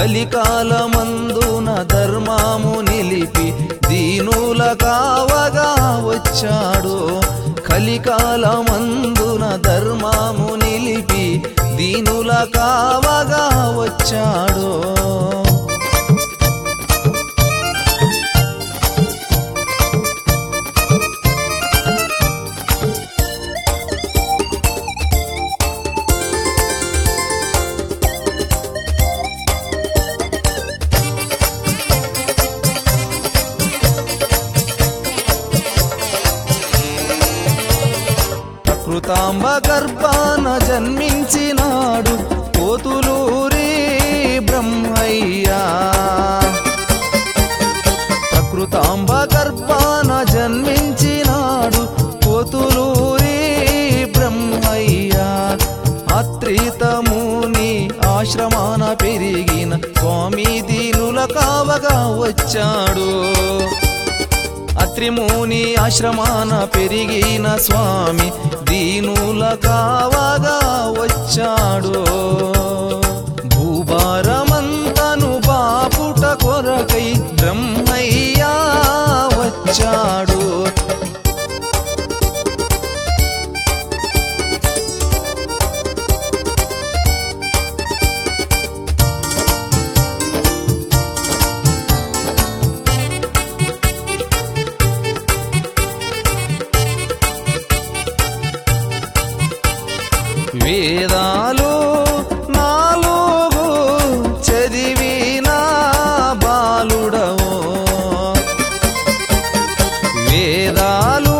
కలికాలమందున ధర్మము నిలిపి దీనుల కావగా వచ్చాడు. కలికాలమందున ధర్మము నిలిపి దీనుల కావగా వచ్చాడు. కృతాంబ గర్భాన జన్మించినాడు కోతులూరి బ్రహ్మయ్య. ప్రకృతాంబ గర్భాన జన్మించినాడు కోతులూరి బ్రహ్మయ్య. అత్రితముని ఆశ్రమాన పెరిగిన స్వామి దీనుల కావగా వచ్చాడు. అత్రిముని ఆశ్రమాన పెరిగిన స్వామి దీనుల కావగా వచ్చాడు. భూభారమంతను బాపుట కొరకై బ్రహ్మయ్య వచ్చాడు. వేదాలు 4 చదివిన బాలుడవో. వేదాలు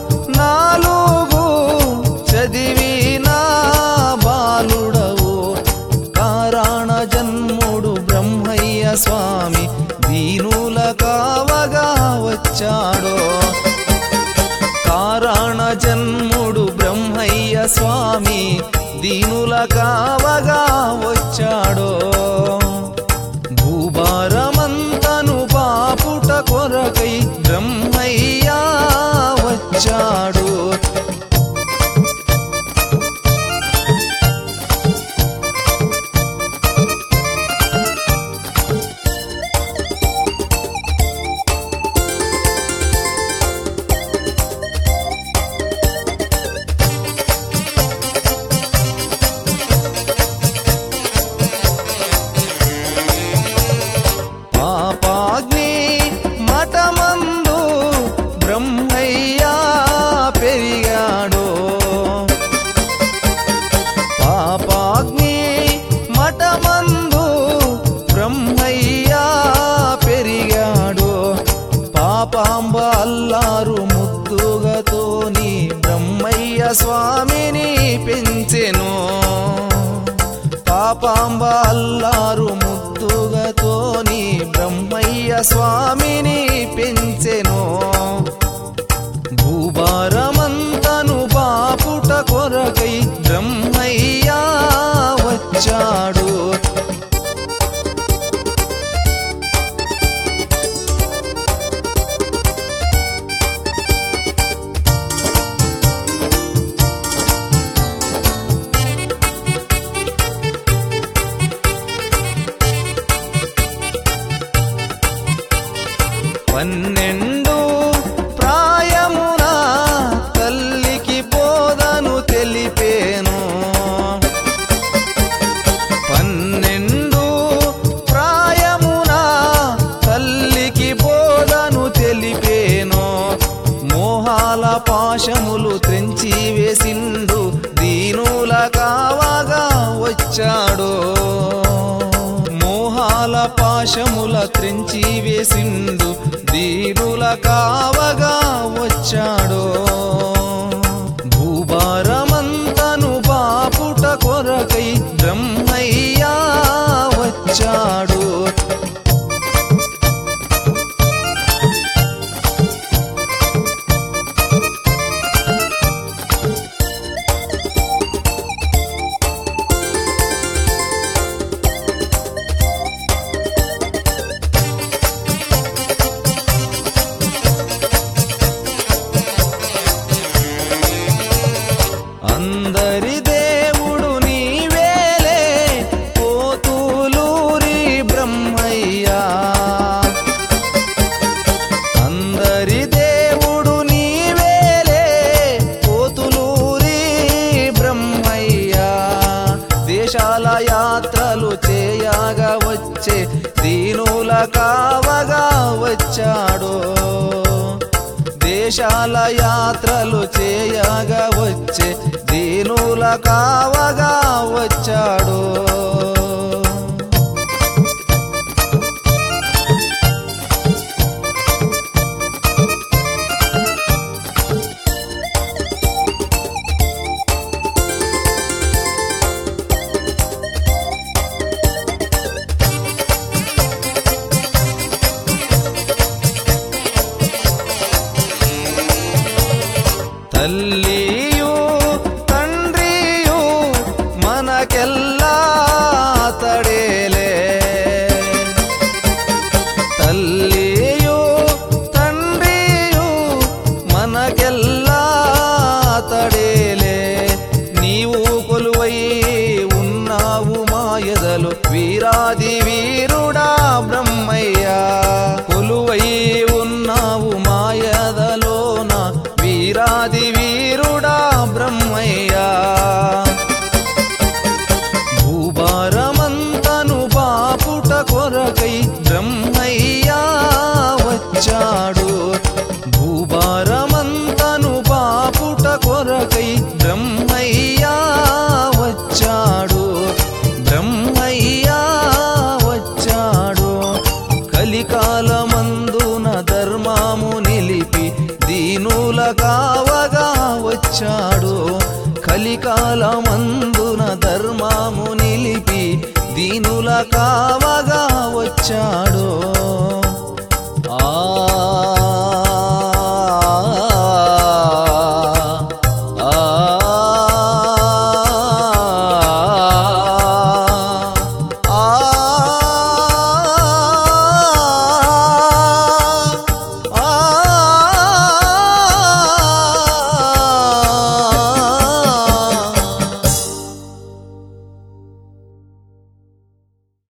4 చదివిన బాలుడవో. కారణ జన్ముడు బ్రహ్మయ్య స్వామి దీనుల కావగా వచ్చాడో. కారణ జన్ముడు బ్రహ్మయ్య స్వామి దీనుల కావగా వచ్చాడో. భూభారమంతను బాపుట కొరకై బ్రహ్మయ్య వచ్చాడు. పాపాగ్ని మఠమందు బ్రహ్మయ్య పెరిగాడు. పాపాగ్ని మఠమందు బ్రహ్మయ్య పెరిగాడు. పాపాంబ అల్లారు ముద్దుగతోని బ్రహ్మయ్య స్వామిని పెంచెను. పాపాంబ అల్లారు ముద్దుగతోని బ్రహ్మయ్య స్వామిని పెంచెను. భూభారమంతను బాపుట కొరకై బ్రహ్మయ్య వచ్చాడు. పన్నెండు ప్రాయమున తల్లికి బోధను తెలిపేను. 12 ప్రాయమున తల్లికి బోధను తెలిపేను. మోహాల పాశములు త్రెంచి వేసిండు దీనుల కావగా వచ్చాడు. మోహాల పాశముల త్రెంచి వేసిండు దీనుల కావగా వచ్చాడు. భూభారమంతను బాపుట కొరకై బ్రహ్మయ్య వచ్చాడు. కావగా వచ్చాడో దేశాల యాత్రలు చేయగా వచ్చే దీనుల కావగా వచ్చాడో తల్లియు తండ్రియు మనకెల్లా అతడేలే తల్లియు తండ్రియు మనకెల్లా అతడేలే నీవు కొలువై ఉన్నావు మాయదలు వీరాది వీరుడా బ్రహ్మయ్యా కొలువై ఉన్నావు మాయదలోన వీరాది వీరుడా బ్రహ్మయ్యా భూభారమంతను బాపుట కొరకై బ్రహ్మయ్యా వచ్చాడు భూభారమంతను బాపుట కొరకై బ్రహ్మయ్యా వచ్చాడు బ్రహ్మయ్యా వచ్చాడు కలికాలమందున ధర్మము నిలిపి దీనుల కావగా వచ్చాడు కలికాలమందున ధర్మము నిలిపి దీనుల కావగా వచ్చాడు